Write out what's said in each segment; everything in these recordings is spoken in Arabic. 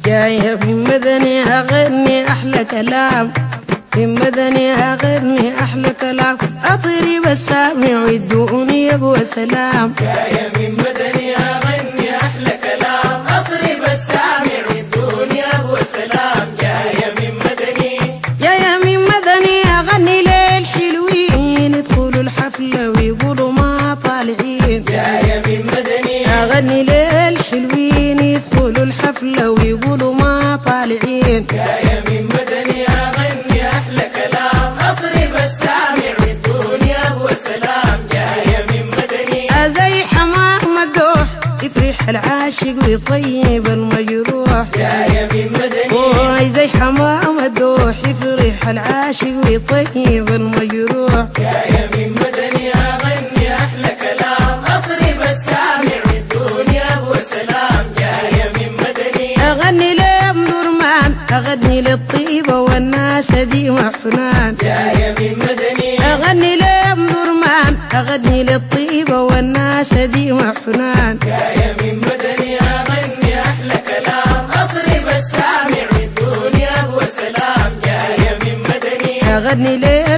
جاية في مدني أغني أحلى كلام، في مدني أغني أحلى كلام، أطرب السامع والدنيا وسلام. جاية من مدني أغني أحلى كلام، أطرب السامع والدنيا وسلام. جاية من مدني، جاية من مدني أغني للحلوين يدخلوا الحفلة ويقولوا ما طالعين. جاية من مدني أغني للحلوين يدخلوا الحفلة ويقولوا ما طالعين. جاية من مدني أغني أحلى كلام، أطرب السامع والدنيا وسلام. جاية من مدني زي حمام مدوح يفرح العاشق ويطيب المجروح. جاية من مدني زي حمام مدوح يفرح العاشق ويطيب المجروح. جاية من مدني أغني أحلى كلام، أطرب السامع والدنيا وسلام. جاية من مدني أغني لأم درمان أغني للطيبة والناس دي وحنان. جاية من مدني أغني لأم درمان أغني للطيبة والناس دي وحنان. جاية من مدني أغني أحلى كلام، أطرب السامع والدنيا وسلام. جاية من مدني أغني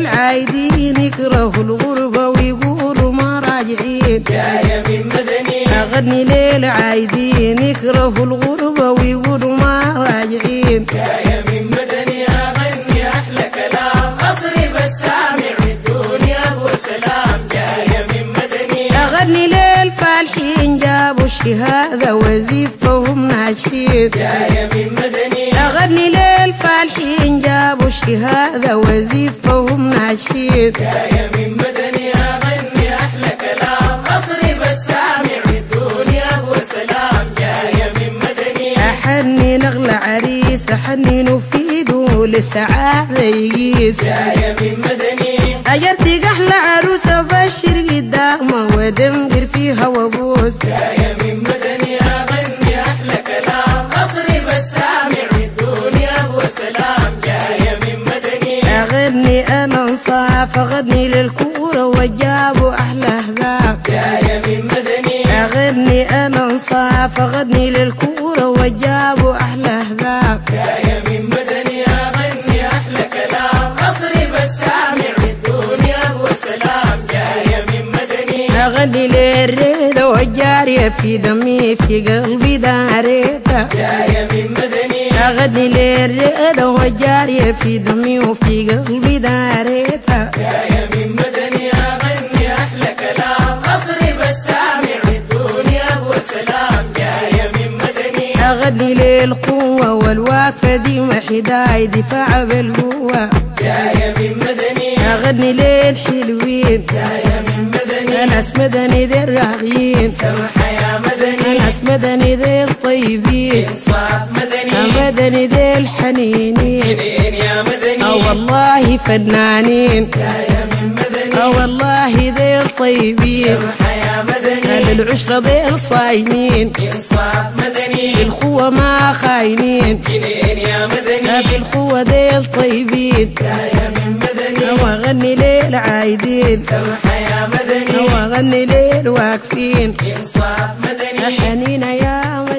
للعايدين يكرهوا الغربة ويقولوا ما راجعين. جاية من مدني أغني للعايدين يكرهوا الغربة ويقولوا ما راجعين. جاية من مدني أغني أحلى كلام، أطرب السامع والدنيا وسلام. جاية من مدني أغني للفالحين جابوا الشهادة وظيفهم ناجحين. جاية من مدني أغني للفالحين جابوا الشهادة وظيفهم ناجحين. جاية من مدني أغني أحلى كلام، أطرب السامع والدنيا وسلام. جاية من مدني أحني نغلى عريس أحني نفيده للسعادة يقيس. جاية من مدني أجرتك أحلى عروسة بشر قدامه ودمقر فيها وبوس. جاية من مدني أغني أحلى كلام، أطرب السامع والدنيا وسلام. جاية من مدني أغني أنا انصاف أغني للكورة وجابوا أحلى أهداف. جاية من مدني أغني أنا انصاف أغني للكورة وجابوا أحلى أهداف. جاية من مدني أغني أحلى كلام، أطرب السامع والدنيا وسلام. جاية من مدني أغني للريدة والجارية في دمي في قلبي داريتها. جاية من مدني أغني للريدة والجارية في دمي وفي قلبي داريتها. جاية من مدني أغني أحلى كلام، أطرب السامع والدنيا وسلام. جاية من مدني أغني للقوة والواقفة دي محداي دفاع بالقوة. جاية من مدني أغني للحلوين جاية من مدني ناس مدني ذي الراغيين. سمحة يا مدني ناس مدني ذي الطيبين. إنصاف مدني مدني ذي الحنينين. حنين يا مدني والله فنانين. جاية من مدني والله ذي الطيبين. سمحة يا مدني العشرة ذي الصايمين. إنصاف مدني في الخوة ما خاينين. حنين يا مدني في الخوة ذي الطيبين. جاية من مدني وأغني للعايدين. سمحة يا مدني وأغني للواقفين. إنصاف مدني حنينة يا